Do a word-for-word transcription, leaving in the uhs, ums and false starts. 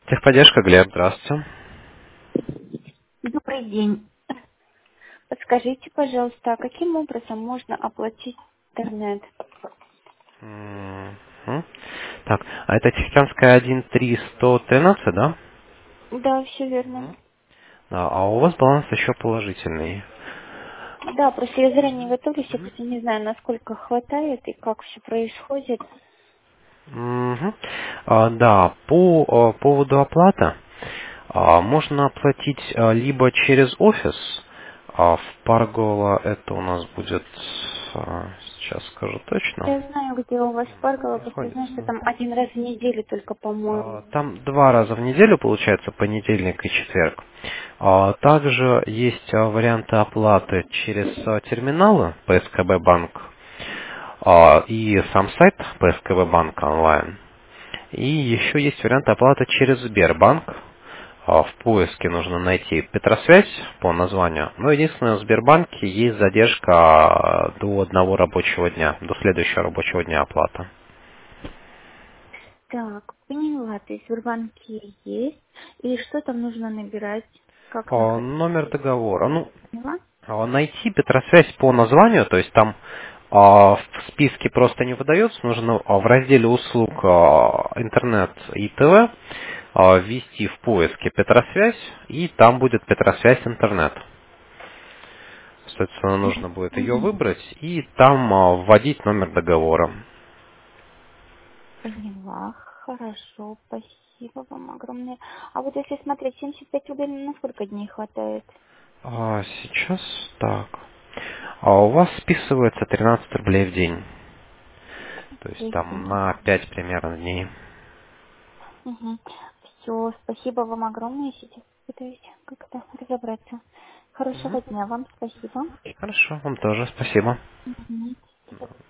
Техподдержка, Глеб, здравствуйте. Добрый день. Подскажите, пожалуйста, а каким образом можно оплатить интернет? Мгм. Так, а это Тихоокеанская один три сто тринадцать, да? Да, все верно. Мгм. Да, а у вас баланс еще положительный. Да, просто я заранее готовлюсь, я просто не знаю, насколько хватает и как все происходит. Мгм. А, да, по а, поводу оплаты, а, можно оплатить а, либо через офис, а в Паргола это у нас будет, а, сейчас скажу точно, Я знаю, где у вас Паргола, просто знаю, что находится. там один раз в неделю только, А, по-моему. Там два раза в неделю, получается, понедельник и четверг. А, Также есть а, варианты оплаты через а, терминалы P S K B банк а, и сам сайт P S K B банк онлайн. И еще есть вариант оплаты через Сбербанк. А, В поиске нужно найти Петросвязь по названию. Но единственное, в Сбербанке есть задержка а, до одного рабочего дня, до следующего рабочего дня оплата. Так, поняла, то есть в Сбербанке есть. И что там нужно набирать? Как А, находить? Номер договора. Ну, Поняла? А, Найти Петросвязь по названию, то есть там а, в списке просто не выдается, нужно а, в разделе услуг а, интернет и ТВ а, ввести в поиске Петросвязь, и там будет Петросвязь интернет. Соответственно, нужно будет ее Мгм. выбрать и там а, вводить номер договора. Поняла. Хорошо, спасибо вам огромное. А вот если смотреть, семьдесят пять рублей на сколько дней хватает? А, сейчас так. А у вас списывается тринадцать рублей в день. То есть там на пять примерно дней. Угу. Все, спасибо вам огромное. Сейчас пытаюсь как-то разобраться. Хорошего Мгм. дня вам, спасибо. Хорошо, вам тоже спасибо. Мгм.